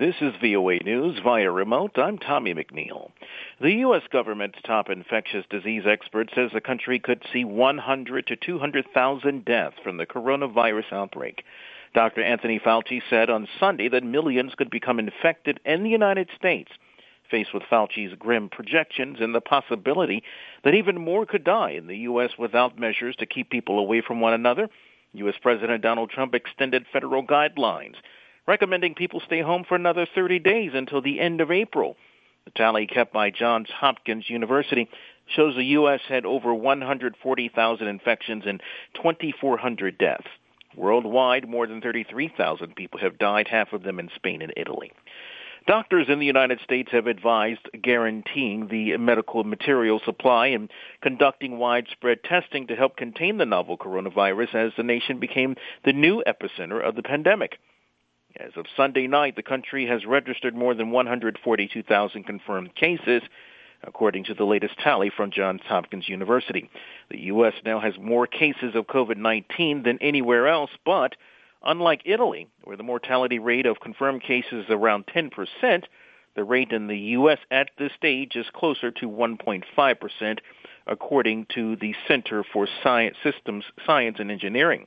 This is VOA News via remote. I'm Tommy McNeil. The U.S. government's top infectious disease expert says the country could see 100 to 200,000 deaths from the coronavirus outbreak. Dr. Anthony Fauci said on Sunday that millions could become infected in the United States. Faced with Fauci's grim projections and the possibility that even more could die in the U.S. without measures to keep people away from one another, U.S. President Donald Trump extended federal guidelines, recommending people stay home for another 30 days until the end of April. The tally kept by Johns Hopkins University shows the U.S. had over 140,000 infections and 2,400 deaths. Worldwide, more than 33,000 people have died, half of them in Spain and Italy. Doctors in the United States have advised guaranteeing the medical material supply and conducting widespread testing to help contain the novel coronavirus as the nation became the new epicenter of the pandemic. As of Sunday night, the country has registered more than 142,000 confirmed cases, according to the latest tally from Johns Hopkins University. The U.S. now has more cases of COVID-19 than anywhere else, but unlike Italy, where the mortality rate of confirmed cases is around 10%, the rate in the U.S. at this stage is closer to 1.5%, according to the Center for Systems Science and Engineering.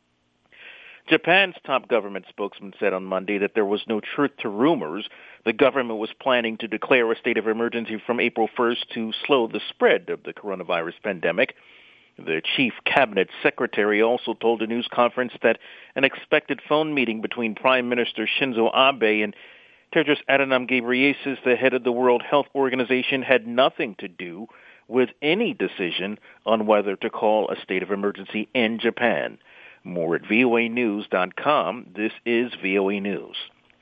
Japan's top government spokesman said on Monday that there was no truth to rumors. The government was planning to declare a state of emergency from April 1st to slow the spread of the coronavirus pandemic. The chief cabinet secretary also told a news conference that an expected phone meeting between Prime Minister Shinzo Abe and Tedros Adhanom Ghebreyesus, the head of the World Health Organization, had nothing to do with any decision on whether to call a state of emergency in Japan. More at voanews.com. This is VOA News.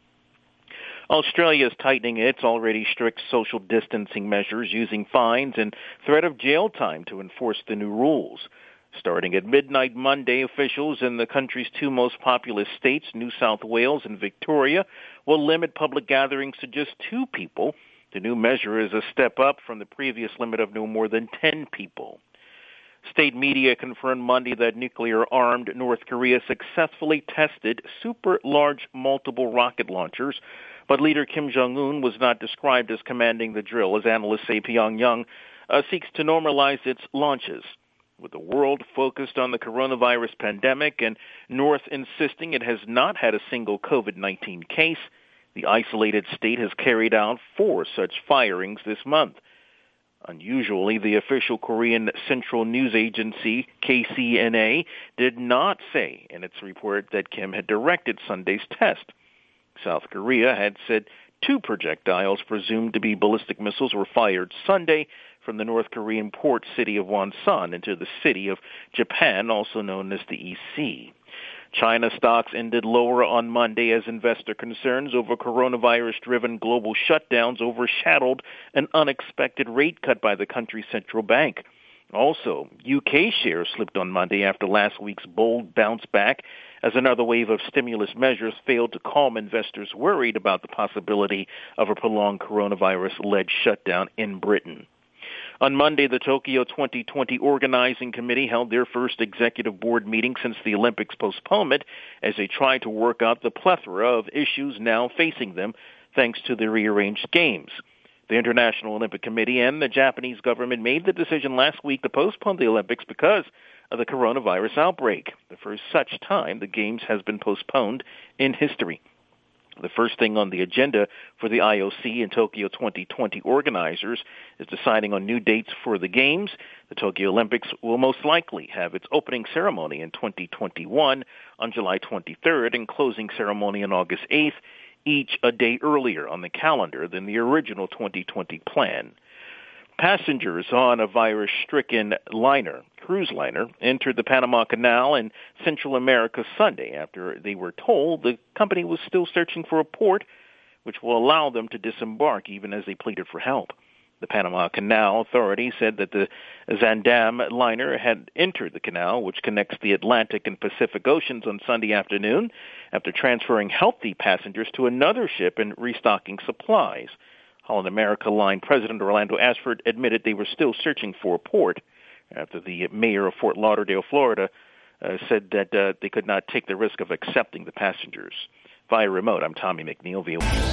Australia is tightening its already strict social distancing measures, using fines and threat of jail time to enforce the new rules. Starting at midnight Monday, officials in the country's two most populous states, New South Wales and Victoria, will limit public gatherings to just 2 people. The new measure is a step up from the previous limit of no more than 10 people. State media confirmed Monday that nuclear-armed North Korea successfully tested super-large multiple rocket launchers, but leader Kim Jong-un was not described as commanding the drill, as analysts say Pyongyang seeks to normalize its launches. With the world focused on the coronavirus pandemic and North insisting it has not had a single COVID-19 case, the isolated state has carried out 4 such firings this month. Unusually, the official Korean Central News Agency, KCNA, did not say in its report that Kim had directed Sunday's test. South Korea had said 2 projectiles presumed to be ballistic missiles were fired Sunday from the North Korean port city of Wonsan into the city of Japan, also known as the EC. China stocks ended lower on Monday as investor concerns over coronavirus-driven global shutdowns overshadowed an unexpected rate cut by the country's central bank. Also, UK shares slipped on Monday after last week's bold bounce back as another wave of stimulus measures failed to calm investors worried about the possibility of a prolonged coronavirus-led shutdown in Britain. On Monday, the Tokyo 2020 Organizing Committee held their first executive board meeting since the Olympics postponement as they try to work out the plethora of issues now facing them thanks to the rearranged games. The International Olympic Committee and the Japanese government made the decision last week to postpone the Olympics because of the coronavirus outbreak. The first such time the games has been postponed in history. The first thing on the agenda for the IOC and Tokyo 2020 organizers is deciding on new dates for the Games. The Tokyo Olympics will most likely have its opening ceremony in 2021 on July 23rd and closing ceremony on August 8th, each a day earlier on the calendar than the original 2020 plan. Passengers on a virus-stricken cruise liner, entered the Panama Canal in Central America Sunday after they were told the company was still searching for a port which will allow them to disembark even as they pleaded for help. The Panama Canal Authority said that the Zaandam liner had entered the canal, which connects the Atlantic and Pacific Oceans, on Sunday afternoon after transferring healthy passengers to another ship and restocking supplies. Holland America Line President Orlando Ashford admitted they were still searching for a port after the mayor of Fort Lauderdale, Florida, said that they could not take the risk of accepting the passengers. Via remote, I'm Tommy McNeil, VOA.